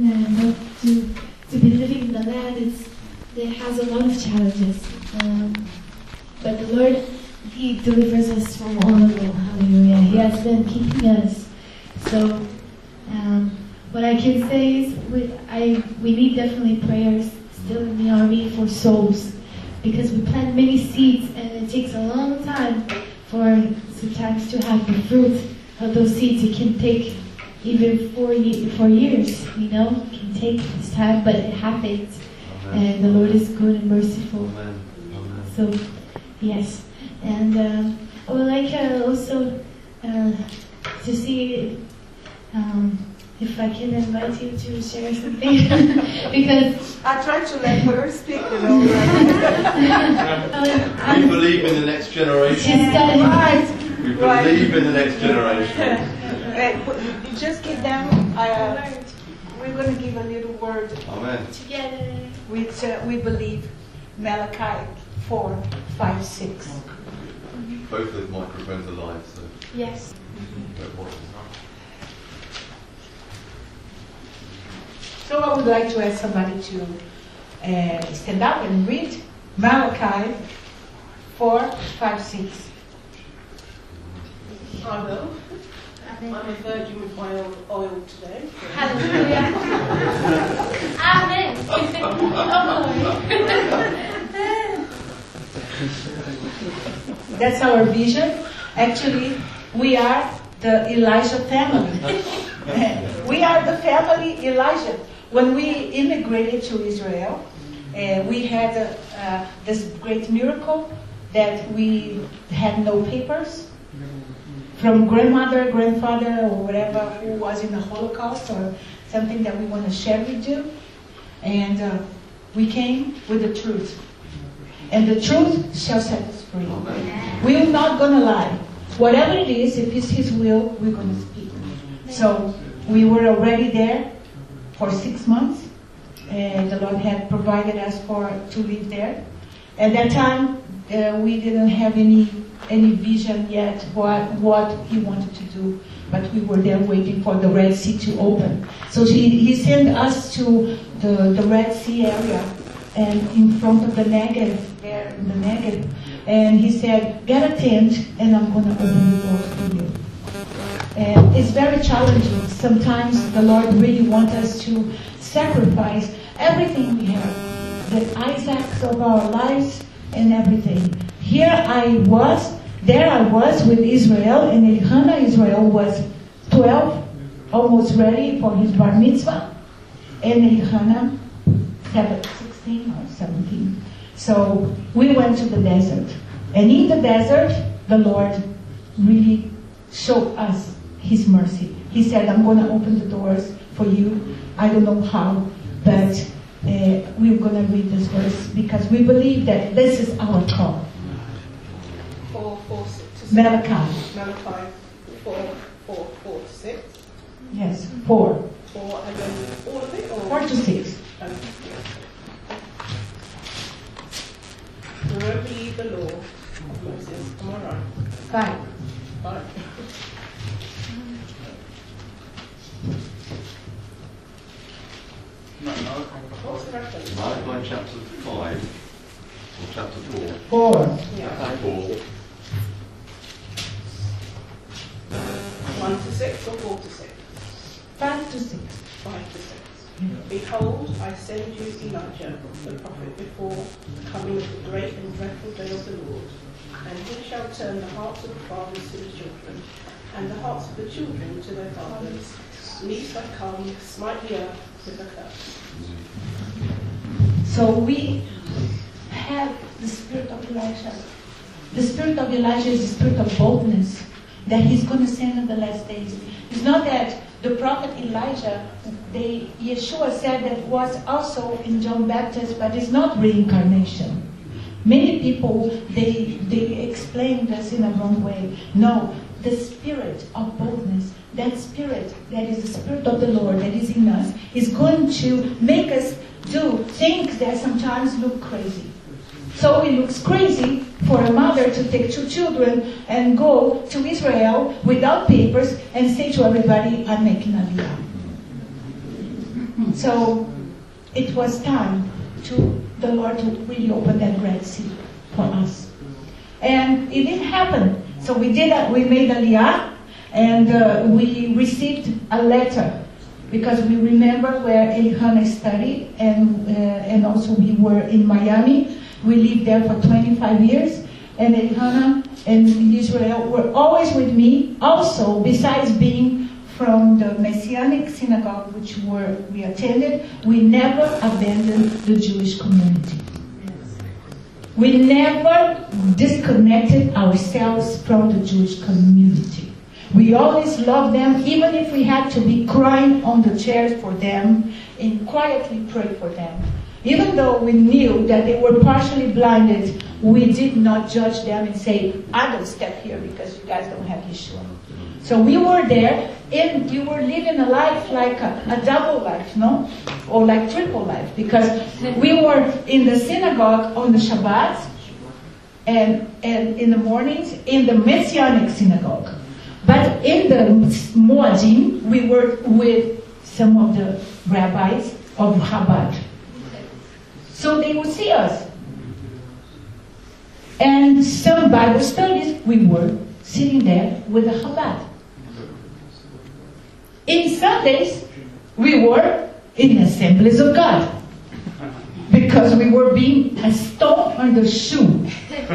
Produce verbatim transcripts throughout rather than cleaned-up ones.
uh, to to be living in the land, it's, it has a lot of challenges. Um, but the Lord, He delivers us from all of them. Hallelujah. He has been keeping us. So, um, what I can say is, we, I we need definitely prayers still in the army for souls, because we plant many seeds and it takes a long time for sometimes to have the fruit of those seeds. It can take even four, ye- four years, you know, it can take this time, but it happens. Amen. And the Lord is good and merciful. Amen. Amen. So, yes. And um, I would like uh, also uh, to see um, if I can invite you to share something. Because I tried to let her speak, you know. We believe in the next generation. Right. We Right. believe in the next generation. Uh, just give them, uh, we're going to give a little word. Amen. together. Which uh, we believe, Malachi four, five, six. Both those microphones are live, so Yes. don't worry. So I would like to ask somebody to uh, stand up and read Malachi four, five, six. I will. I'm a virgin with my own oil today. Hallelujah. Amen. That's our vision. Actually, we are the Elijah family. We are the family Elijah. When we immigrated to Israel, uh, we had uh, uh, this great miracle that we had no papers from grandmother, grandfather, or whatever who was in the Holocaust, or something that we want to share with you. And uh, we came with the truth. And the truth shall set us free. We're not going to lie. Whatever it is, if it's His will, we're going to speak. So we were already there for six months. And the Lord had provided us for to live there. At that time, uh, we didn't have any any vision yet what what He wanted to do, but we were there waiting for the Red Sea to open. So He, he sent us to the, the Red Sea area, and in front of the Negev, there in the Negev, and He said, get a tent, and I'm going to open the doors for you. And it's very challenging. Sometimes the Lord really wants us to sacrifice everything we have, the Isaacs of our lives and everything. Here I was, there I was with Israel, and Elkanah Israel was twelve, almost ready for his bar mitzvah, and Elkanah sixteen or seventeen. So we went to the desert, and in the desert, the Lord really showed us His mercy. He said, I'm going to open the doors for you. I don't know how, but uh, we're going to read this verse because we believe that this is our call. Four, four, six, to six. Malachi. Malachi four, four, four to six. Yes, four. Four, and then all of it, or Four to six. Um, yeah. Remember ye the law of Moses. Am I right? Five. Right. What's the reference? Malachi chapter five, or chapter four. Four. Yeah. Chapter four. One to six or four to six? Five to six. Five to six. Behold, I send you Elijah, the prophet, before the coming of the great and dreadful day of the Lord. And he shall turn the hearts of the fathers to the children, and the hearts of the children to their fathers, lest I come, smite the earth with a curse. So we have the spirit of Elijah. The spirit of Elijah is the spirit of boldness that He's going to send in the last days. It's not that the prophet Elijah, they, Yeshua said that was also in John Baptist, but it's not reincarnation. Many people, they, they explain this in a wrong way. No, the spirit of boldness, that spirit that is the spirit of the Lord that is in us, is going to make us do things that sometimes look crazy. So it looks crazy for a mother to take two children and go to Israel without papers and say to everybody, I'm making Aliyah. So it was time to the Lord to really open that Red Sea for us. And it didn't happen. So we did a, we made Aliyah, and uh, we received a letter, because we remember where Elihana studied, and uh, and also we were in Miami. We lived there for twenty-five years, and Elihana and Israel were always with me. Also, besides being from the Messianic synagogue, which were we attended, we never abandoned the Jewish community. We never disconnected ourselves from the Jewish community. We always loved them, even if we had to be crying on the chairs for them and quietly pray for them. Even though we knew that they were partially blinded, we did not judge them and say, I don't step here because you guys don't have Yeshua. So we were there, and we were living a life like a, a double life, no? Or like triple life, because we were in the synagogue on the Shabbat, and, and in the mornings in the Messianic synagogue. But in the Moadim, we were with some of the rabbis of Chabad. So they would see us. And some Bible studies, we were sitting there with the Chabad. In Sundays, we were in the Assemblies of God, because we were being a stone on the shoe.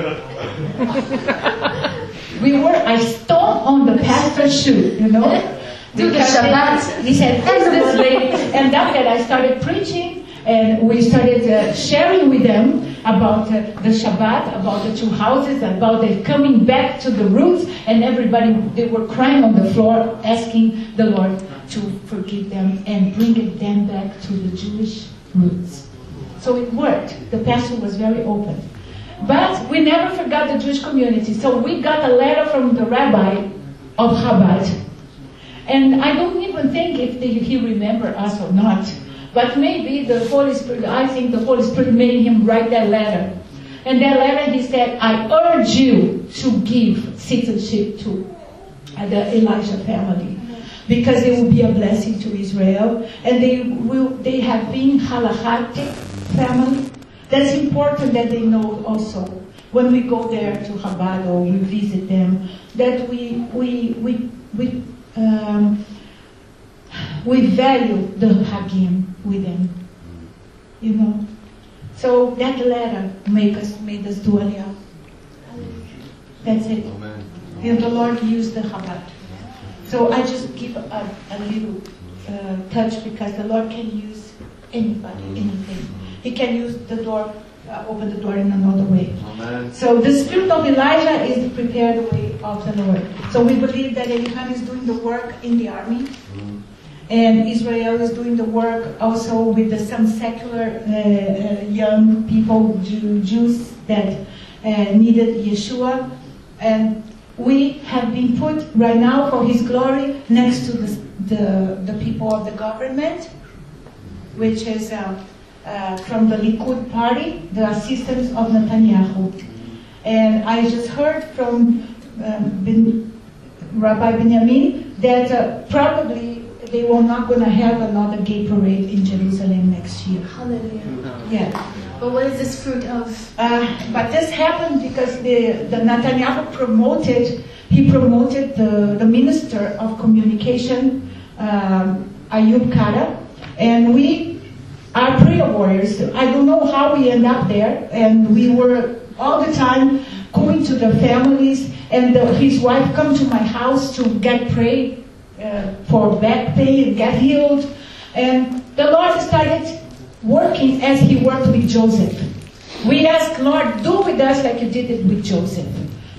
We were a stone on the pastor's shoe, you know. Do the Shabbat. He said, who's this lady? And after I started preaching, and we started uh, sharing with them about uh, the Shabbat, about the two houses, about the coming back to the roots, and everybody, they were crying on the floor, asking the Lord to forgive them and bring them back to the Jewish roots. So it worked. The pastor was very open. But we never forgot the Jewish community. So we got a letter from the rabbi of Chabad. And I don't even think if they, he remembered us or not. But maybe the Holy Spirit, I think the Holy Spirit made him write that letter. And that letter he said, I urge you to give citizenship to the Elijah family, because it will be a blessing to Israel. And they will, they have been halachatic family. That's important that they know also. When we go there to Chabad or we visit them, that we we we we um, we value the Hagim with them, you know. So that letter made us made us do Aliyah. That's it. Amen. And the Lord used the Chabad. So I just give a, a little uh, touch, because the Lord can use anybody, anything. He can use the door, uh, open the door in another way. Amen. So the spirit of Elijah is to prepare the way of the Lord. So we believe that Elihan is doing the work in the army. Mm. And Israel is doing the work also with the, some secular uh, uh, young people, Jew, Jews that uh, needed Yeshua. And we have been put right now for His glory next to the, the, the people of the government, which is uh, uh, from the Likud party, the assistants of Netanyahu. And I just heard from um, ben, Rabbi Benjamin that uh, probably they were not going to have another gay parade in Jerusalem next year. Hallelujah. Yeah. But what is this fruit of? Uh, but this happened because the, the Netanyahu promoted, he promoted the, the Minister of Communication, um, Ayub Kara, and we are prayer warriors. I don't know how we end up there, and we were all the time going to the families, and the, his wife come to my house to get prayed uh, for back pain and get healed, and the Lord started working as He worked with Joseph. We asked, Lord, do with us like you did it with Joseph.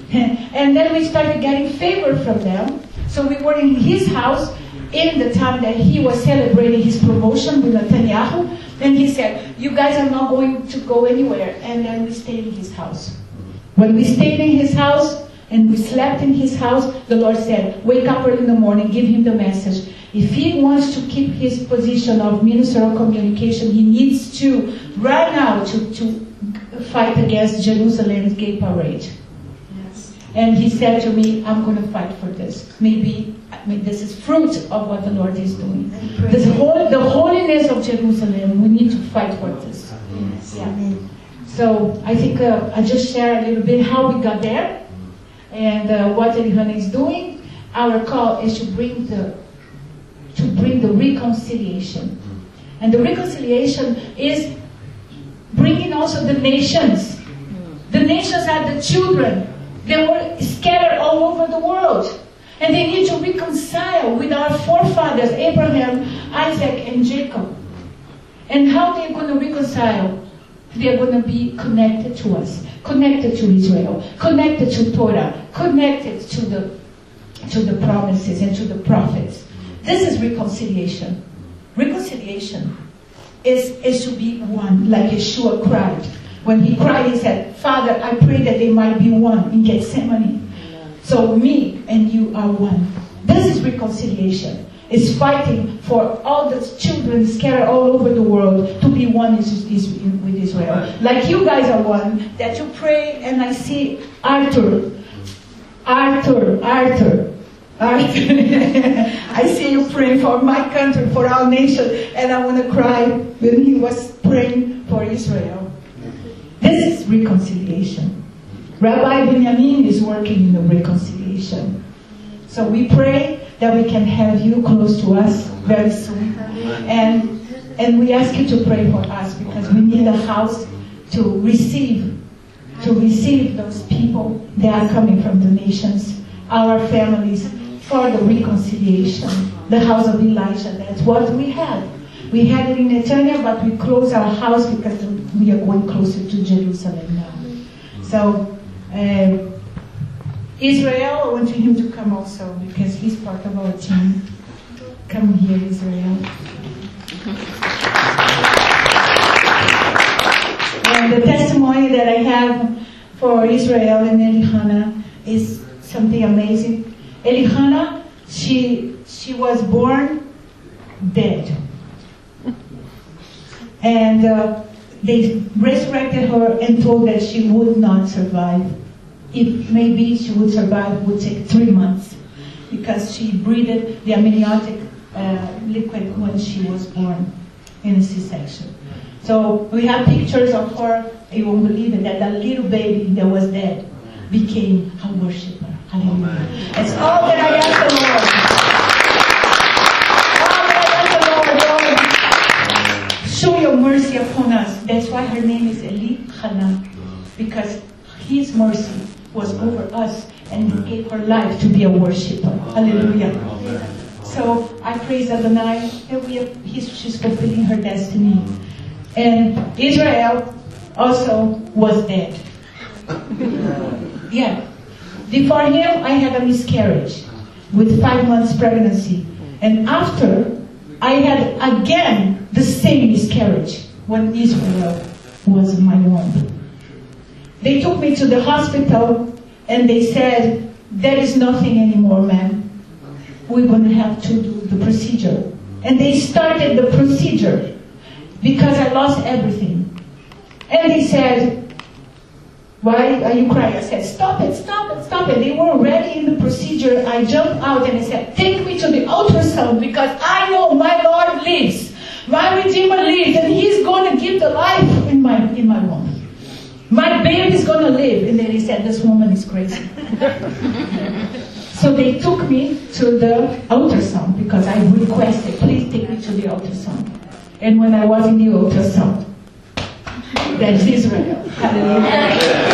And then we started getting favor from them. So we were in his house in the time that he was celebrating his promotion with Netanyahu. And he said, you guys are not going to go anywhere. And then we stayed in his house. When we stayed in his house and we slept in his house, the Lord said, wake up early in the morning, give him the message. If he wants to keep his position of Minister of Communication, he needs to, right now, to, to fight against Jerusalem's gay parade. Yes. And he said to me, I'm going to fight for this. Maybe I mean, this is fruit of what the Lord is doing. This whole, the holiness of Jerusalem, we need to fight for this. Yeah. So I think uh, I just share a little bit how we got there and uh, what Elihana is doing. Our call is to bring the to bring the reconciliation, and the reconciliation is bringing also the nations. The nations are the children. They were scattered all over the world. And they need to reconcile with our forefathers, Abraham, Isaac, and Jacob. And how they're going to reconcile? They're going to be connected to us, connected to Israel, connected to Torah, connected to the, to the promises and to the prophets. This is reconciliation. Reconciliation is, is to be one, like Yeshua cried. When he cried, he said, Father, I pray that they might be one in Gethsemane. So me and you are one. This is reconciliation. It's fighting for all the children scattered all over the world to be one with Israel. Like you guys are one, that you pray, and I see Arthur, Arthur, Arthur, Arthur. I see you praying for my country, for our nation, and I want to cry when he was praying for Israel. This is reconciliation. Rabbi Benjamin is working in the reconciliation. So we pray that we can have you close to us very soon. And, and we ask you to pray for us, because we need a house to receive, to receive those people that are coming from the nations, our families, for the reconciliation. The house of Elijah, that's what we had. We had it in Eternia, but we closed our house because we are going closer to Jerusalem now. So, uh, Israel, I want him to come also, because he's part of our team. Come here, Israel. And the testimony that I have for Israel and Elihana is something amazing. Elihana, she, she was born dead. And uh, they resurrected her and told that she would not survive. If maybe she would survive, it would take three months, because she breathed the amniotic uh, liquid when she was born in a C-section. So we have pictures of her. You won't believe it, that that little baby that was dead became a worshiper. Hallelujah. That's all that I ask the Lord. All that I ask the Lord, Lord. Show your mercy upon us. That's why her name is Elihana, because His mercy was over us, and He gave her life to be a worshiper. Hallelujah. So I praise Adonai that we have, he's, she's fulfilling her destiny. And Israel also was dead. Yeah. Before him, I had a miscarriage with five months pregnancy. And after, I had again the same miscarriage when Israel was in my womb. They took me to the hospital and they said, there is nothing anymore, ma'am. We're going to have to do the procedure. And they started the procedure because I lost everything. And they said, why are you crying? I said, stop it, stop it, stop it. They were already in the procedure. I jumped out and I said, take me to the ultrasound, because I know my Lord lives. My Redeemer lives, and He's going to give the life in my, in my womb. My baby is going to live. And then he said, this woman is crazy. So they took me to the ultrasound, because I requested, please take me to the ultrasound. And when I was in the ultrasound, that's Israel. Hallelujah.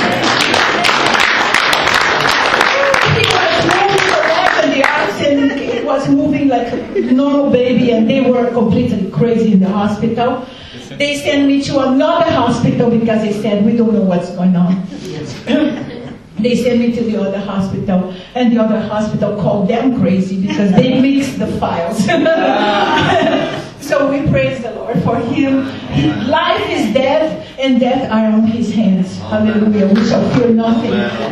He was moving the legs and the arms, and it was moving like a normal baby, and they were completely crazy in the hospital. They sent me to another hospital because they said, we don't know what's going on. They sent me to the other hospital, and the other hospital called them crazy because they mixed the files. So we praise the Lord for Him. Life is death, and death are on His hands. Hallelujah. We shall fear nothing.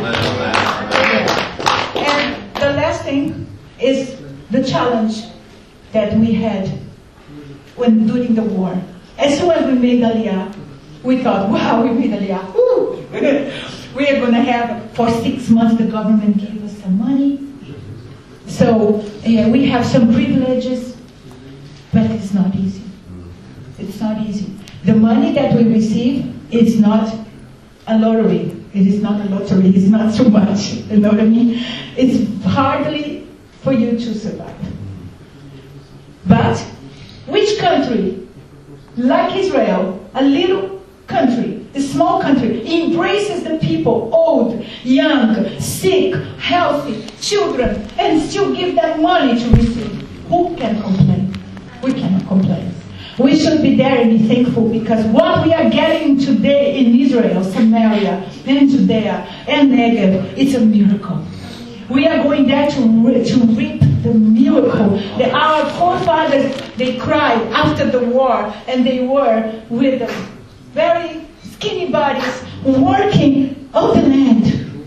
And the last thing is the challenge that we had when during the war. As soon as we made Aliyah, we thought, wow, we made Aliyah. Woo! We are going to have, for six months, the government gave us some money. So uh, we have some privileges, but it's not easy. It's not easy. The money that we receive is not a lottery. It is not a lottery. It's not too much. You know what I mean? It's hardly for you to survive. But which country, like Israel, a little country, a small country, embraces the people, old, young, sick, healthy, children, and still give them money to receive? Who can complain? We cannot complain. We should be there and be thankful, because what we are getting today in Israel, Samaria, and Judea, and Negev, it's a miracle. We are going there to, re- to reap the miracle. The, our forefathers, they cried after the war, and they were with very skinny bodies working on the land,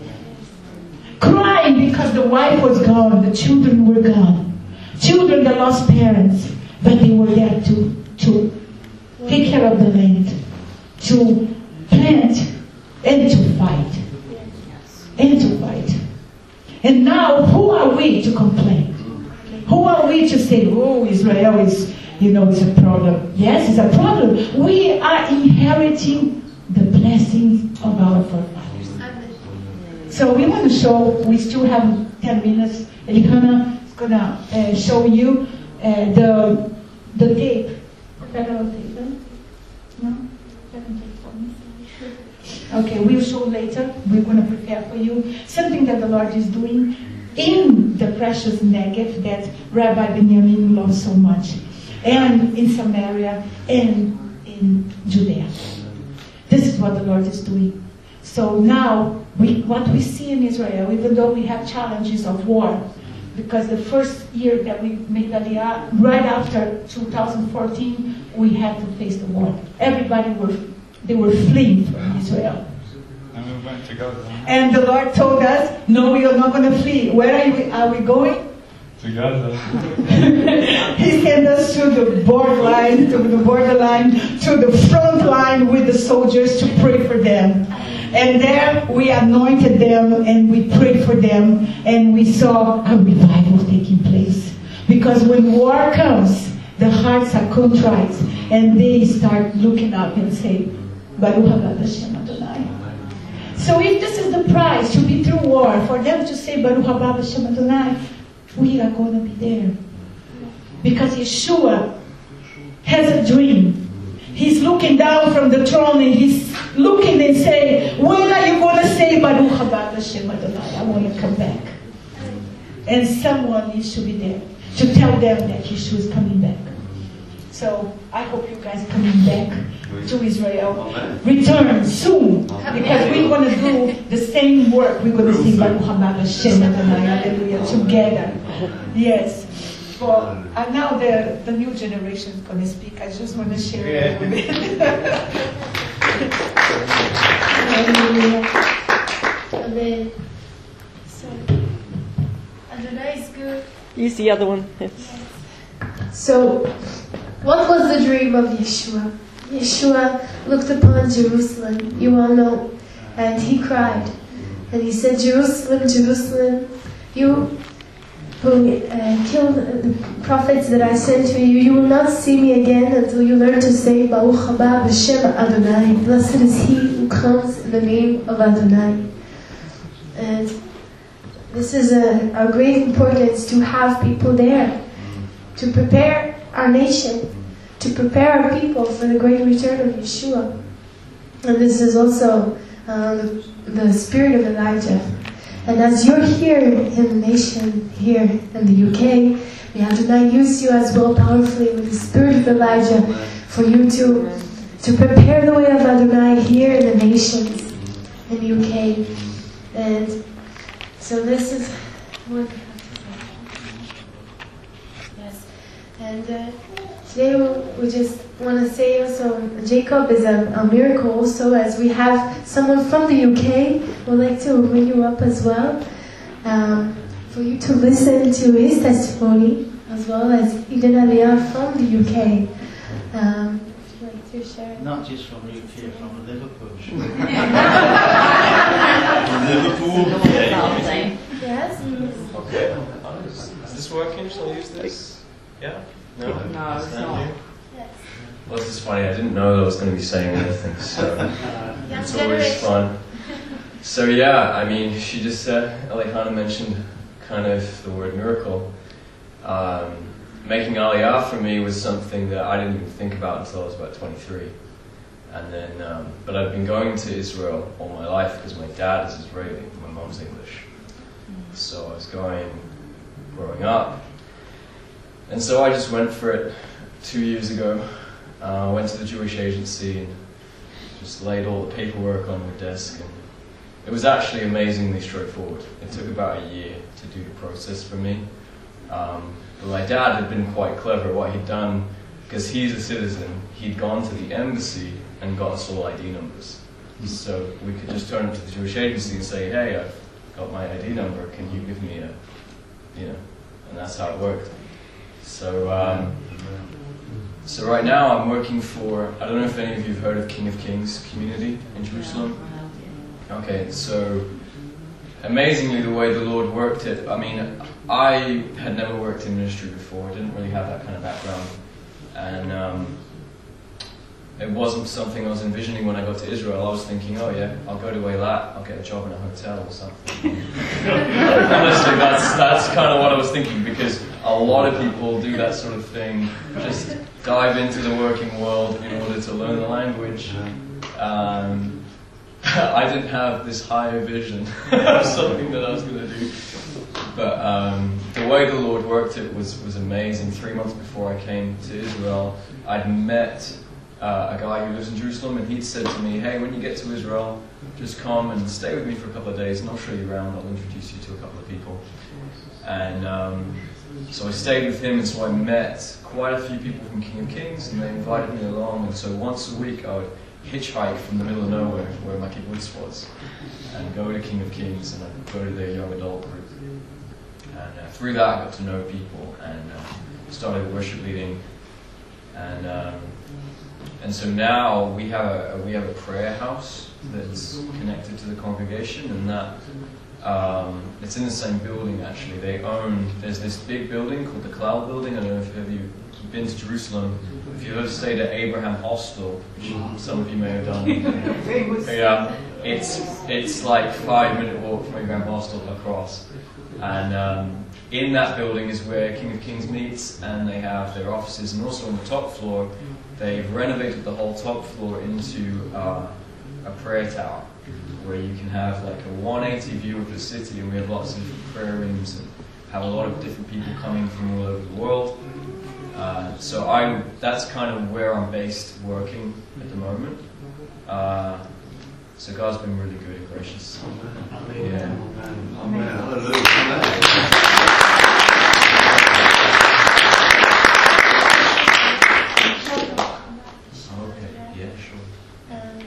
crying because the wife was gone, the children were gone, children that lost parents, but they were there to to take care of the land, to plant, and to fight. And to fight. And now, who are we to complain? Who are we to say, oh, Israel is, you know, it's a problem? Yes, it's a problem. We are inheriting the blessings of our forefathers. So we want to show, we still have ten minutes. Elihana is going to uh, show you uh, the, the tape. Federal tape, no? Federal tape for me. Okay, we'll show later. We're going to prepare for you something that the Lord is doing in the precious Negev that Rabbi Benjamin loves so much, and in Samaria, and in Judea. This is what the Lord is doing. So now, we, what we see in Israel, even though we have challenges of war, because the first year that we made Aliyah, right after two thousand fourteen, we had to face the war. Everybody were, they were fleeing from Israel. And we went to Gaza. And the Lord told us, no, we are not going to flee. Where are we, are we going? To Gaza. He sent us to the borderline, to the borderline, to the front line with the soldiers to pray for them. And there we anointed them and we prayed for them, and we saw a revival taking place. Because when war comes, the hearts are contrite and they start looking up and say, Baruch haba Hashem Adonai. So if this is the price to be through war, for them to say Baruch haba Hashem Adonai, we are going to be there. Because Yeshua has a dream. He's looking down from the throne and he's looking and saying, when are you going to say Baruch haba Hashem Adonai? I want to come back. And someone needs to be there to tell them that Yeshua is coming back. So I hope you guys are coming back to Israel. Return soon, because we're going to do the same work. We're going to sing Baruch haba Hashem Adonai, hallelujah, together. Yes. Well, and now the, the new generation is going to speak. I just want to share it a little bit. Hallelujah. Amen. So, Adonai is good. Use the other one. Yes. So, what was the dream of Yeshua? Yeshua looked upon Jerusalem, you all know, and he cried. And he said, Jerusalem, Jerusalem, you who uh, killed the prophets that I sent to you, you will not see me again until you learn to say, Baruch haba b'shem Adonai. Blessed is he who comes in the name of Adonai. And this is a, a great importance to have people there, to prepare our nation, to prepare our people for the great return of Yeshua. And this is also uh, the, the spirit of Elijah. And as you're here in the nation, here in the U K, may Adonai use you as well powerfully with the spirit of Elijah for you to, to prepare the way of Adonai here in the nations in the U K. And so this is what yes. And uh, today we just want to say also, Jacob is a, a miracle also, as we have someone from the U K. We'd like to bring you up as well, um, for you to listen to his testimony, as well as Eden Aliyah from the U K. Um, would you like to share? Not just from U K, from Liverpool. Liverpool. Yes? Okay. this working? Shall I use this? Yeah? No? No, it's not. Well, this is funny. I didn't know that I was going to be saying anything, so it's always fun. So yeah, I mean, she just said, Alejandra mentioned kind of the word miracle. Um, making Aliyah for me was something that I didn't even think about until I was about twenty-three. And then, um, but I've been going to Israel all my life because my dad is Israeli, my mom's English. So I was going, growing up. And so I just went for it two years ago. I uh, went to the Jewish agency and just laid all the paperwork on the desk. And it was actually amazingly straightforward. It took about a year to do the process for me. Um, but my dad had been quite clever. What he'd done, because he's a citizen, he'd gone to the embassy and got us all I D numbers. So we could just turn to the Jewish agency and say, hey, I've got my I D number, can you give me a, you know, and that's how it worked. So, um, so right now I'm working for, I don't know if any of you have heard of King of Kings community in Jerusalem. Okay, so amazingly the way the Lord worked it, I mean, I had never worked in ministry before, I didn't really have that kind of background. And um, it wasn't something I was envisioning when I got to Israel. I was thinking, oh yeah, I'll go to Eilat, I'll get a job in a hotel or something. Honestly, that's, that's kind of what I was thinking, because a lot of people do that sort of thing, just dive into the working world in order to learn the language. Um, I didn't have this higher vision of something that I was going to do. But um, the way the Lord worked it was, was amazing. Three months before I came to Israel, I'd met uh, a guy who lives in Jerusalem, and he'd said to me, hey, when you get to Israel, just come and stay with me for a couple of days, and I'll show you around, I'll introduce you to a couple of people. And um, so I stayed with him, and so I met quite a few people from King of Kings, and they invited me along, and so once a week I would hitchhike from the middle of nowhere, where my kibbutz was, and go to King of Kings, and I'd go to their young adult group. And uh, through that I got to know people, and uh, started worship leading. And um, and so now we have a we have a prayer house that's connected to the congregation, and that um, it's in the same building actually. They own, there's this big building called the Cloud Building. I don't know if have you been to Jerusalem. If you've ever stayed at Abraham Hostel, which some of you may have done. Yeah, it's it's like five minute walk from Abraham Hostel across. And um, in that building is where King of Kings meets, and they have their offices, and also on the top floor they've renovated the whole top floor into uh, a prayer tower, where you can have like a one eighty view of the city, and we have lots of different prayer rooms and have a lot of different people coming from all over the world. Uh, so I that's kind of where I'm based working at the moment. Uh, So God's been really good and gracious. Yeah. Amen. Hallelujah. Okay. Yeah, sure. Um,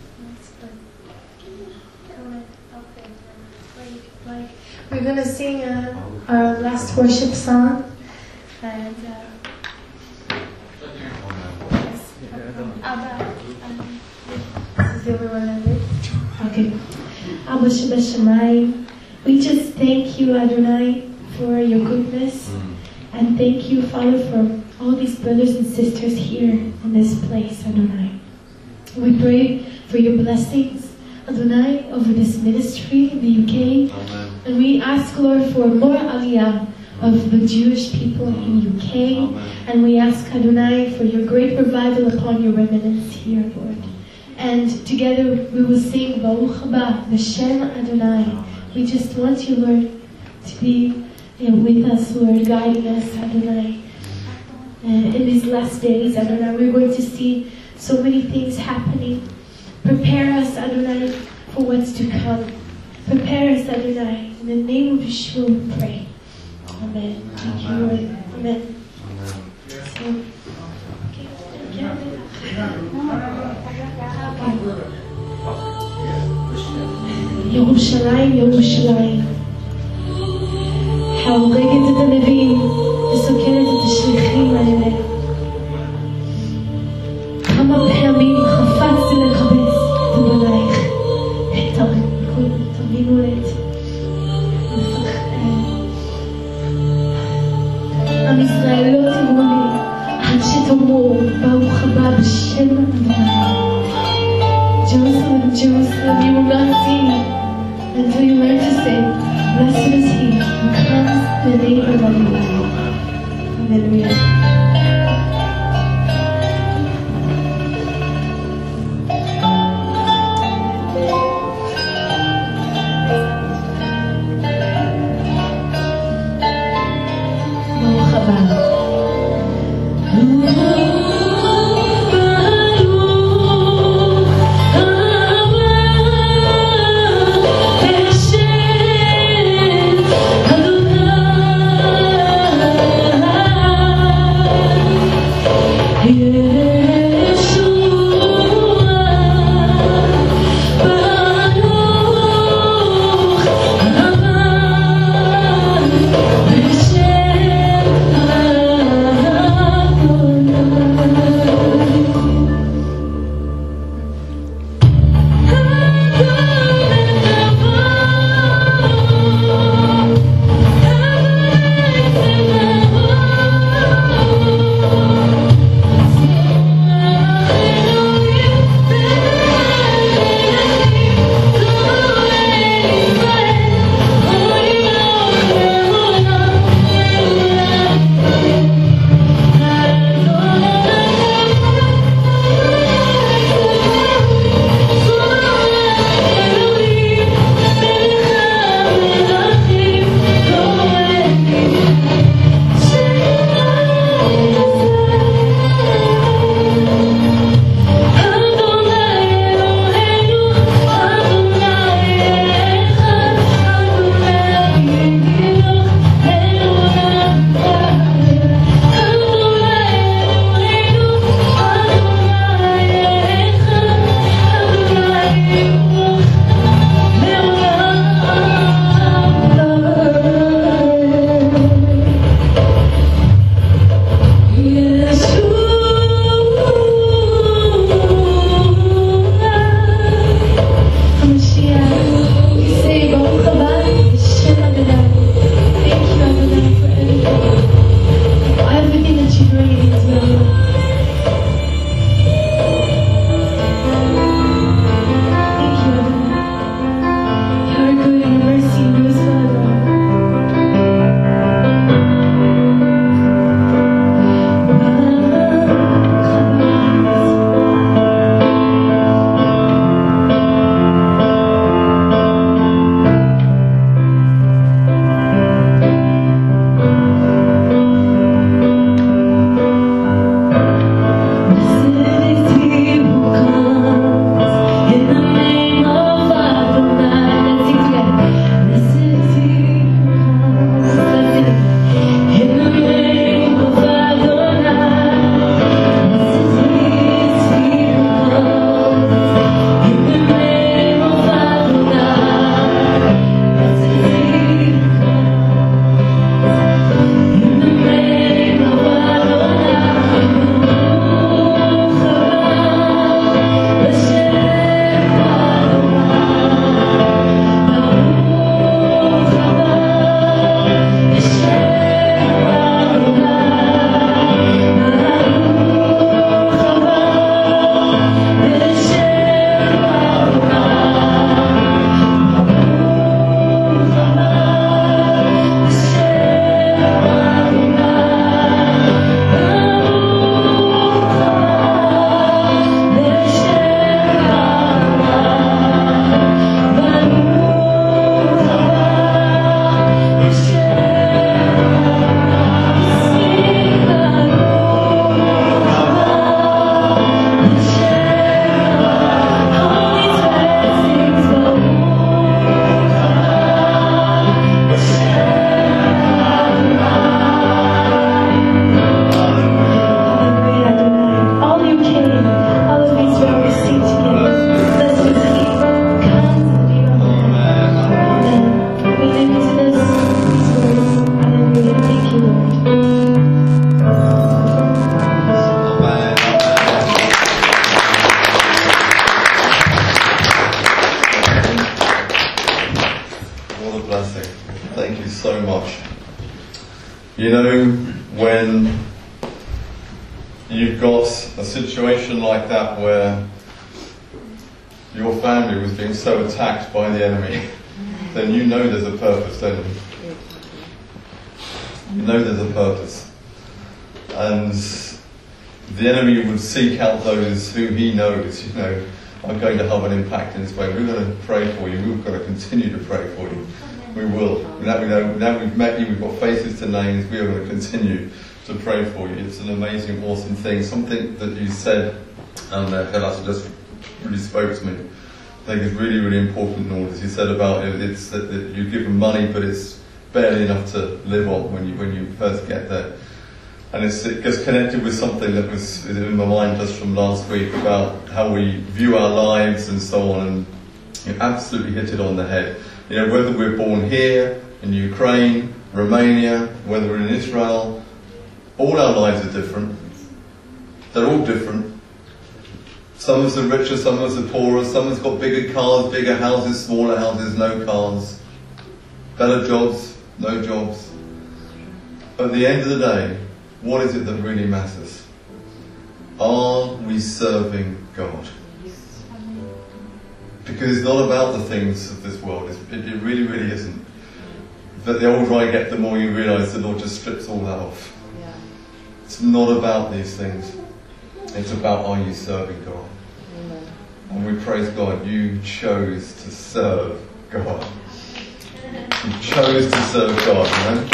like we're gonna sing uh, our last worship song, and uh, yes, Abba. Um, this is the only one I did. Okay. Abba Sheba Shamayim, we just thank you, Adonai, for your goodness, and thank you, Father, for all these brothers and sisters here in this place, Adonai. We pray for your blessings, Adonai, over this ministry in the U K. Amen. And we ask, Lord, for more aliyah of the Jewish people in the U K. Amen. And we ask, Adonai, for your great revival upon your remnants here, Lord. And together we will sing Baruch Haba, L'Shem Adonai. We just want you, Lord, to be you know, with us, Lord, guiding us, Adonai. And in these last days, Adonai, we're going to see so many things happening. Prepare us, Adonai, for what's to come. Prepare us, Adonai. In the name of Yeshua we pray. Amen. Thank you, Lord. Amen. So, okay. ירושלים, ירושלים, ההורגת את הנביאים וסוקרת את השליחים האלה. כמה פעמים חפצתי לקבץ את בנייך, תבינו את Jerusalem, Jerusalem, you will not sing until you learn to say, blessed is he who comes in the name of the Lord. Hallelujah. You know, when you've got a situation like that where your family was being so attacked by the enemy, then you know there's a purpose, don't you? You know there's a purpose. And the enemy would seek out those who he knows, you know, are going to have an impact in this way. We're going to pray for you. We're going to continue to pray for you. We will. Now, we know, now we've met you, we've got faces to names, we are going to continue to pray for you. It's an amazing, awesome thing. Something that you said, and uh, Helas just really spoke to me, I think is really, really important in all this. You said about it, it's that, that you give them money, but it's barely enough to live on when you when you first get there. And it's, it gets connected with something that was in my mind just from last week about how we view our lives and so on, and you absolutely hit it on the head. You know, whether we're born here, in Ukraine, Romania, whether we're in Israel, all our lives are different. They're all different. Some of us are richer, some of us are poorer, some of us got bigger cars, bigger houses, smaller houses, no cars. Better jobs, no jobs. But at the end of the day, what is it that really matters? Are we serving God? Because it's not about the things of this world. It's, it, it really, really isn't. But the older I get, the more you realise the Lord just strips all that off. Yeah. It's not about these things. It's about, are you serving God? Amen. And we praise God, you chose to serve God. You chose to serve God, you know?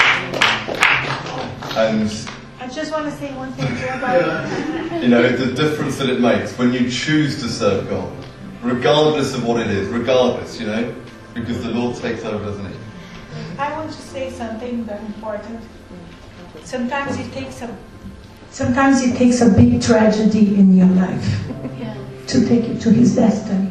And I just want to say one thing about you know, the difference that it makes when you choose to serve God, regardless of what it is, regardless, you know, because the Lord takes over, doesn't he? I want to say something very important. Sometimes it takes a sometimes it takes a big tragedy in your life to take you to his destiny.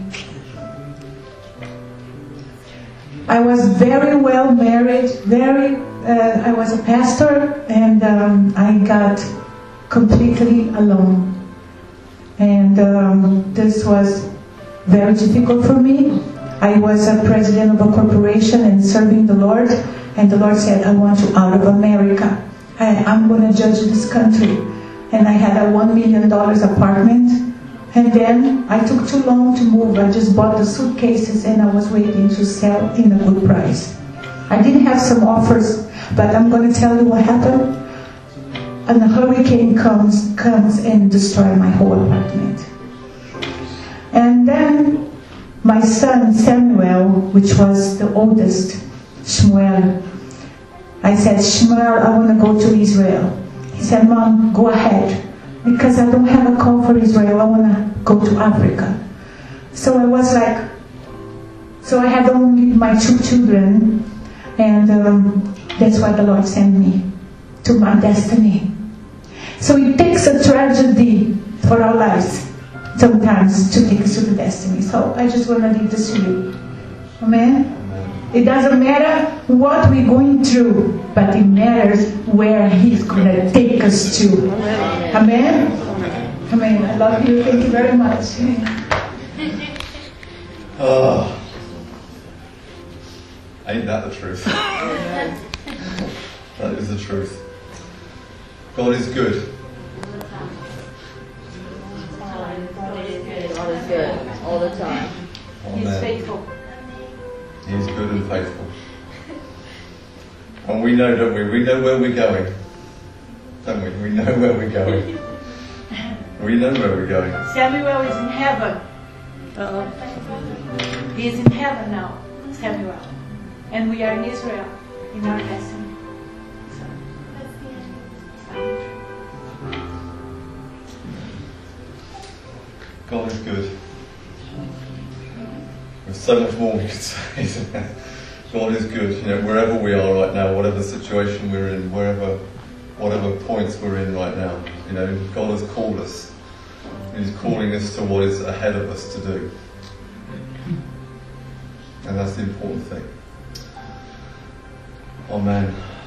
I was very well married, very uh, I was a pastor, and um, I got completely alone. And um, this was very difficult for me. I was a president of a corporation and serving the Lord, and the Lord said, I want you out of America. I, I'm going to judge this country. And I had a one million dollars apartment, and then I took too long to move. I just bought the suitcases and I was waiting to sell in a good price. I did have some offers, but I'm going to tell you what happened. And a hurricane comes, comes and destroys my whole apartment. And then my son Samuel, which was the oldest, Shmuel, I said, Shmuel, I want to go to Israel. He said, Mom, go ahead, because I don't have a call for Israel. I want to go to Africa. So I was like, so I had only my two children, and um, that's why the Lord sent me to my destiny. So it takes a tragedy for our lives sometimes to take us to the destiny. So I just want to leave this to you. Amen? It doesn't matter what we're going through, but it matters where He's going to take us to. Amen? Amen. I love you. Thank you very much. Oh, ain't that the truth? That is the truth. God is good. God is good. God is good all the time. Amen. He's faithful. He is good and faithful. And we know, don't we? We know where we're going. Don't we? We know where we're going. We know where we're going. Samuel is in heaven. Uh, he's in heaven now, Samuel. And we are in Israel, in our destiny. So, God is good. There's so much more we could say, isn't there? God is good. You know, wherever we are right now, whatever situation we're in, wherever, whatever points we're in right now, you know, God has called us. He's calling us to what is ahead of us to do. And that's the important thing. Amen.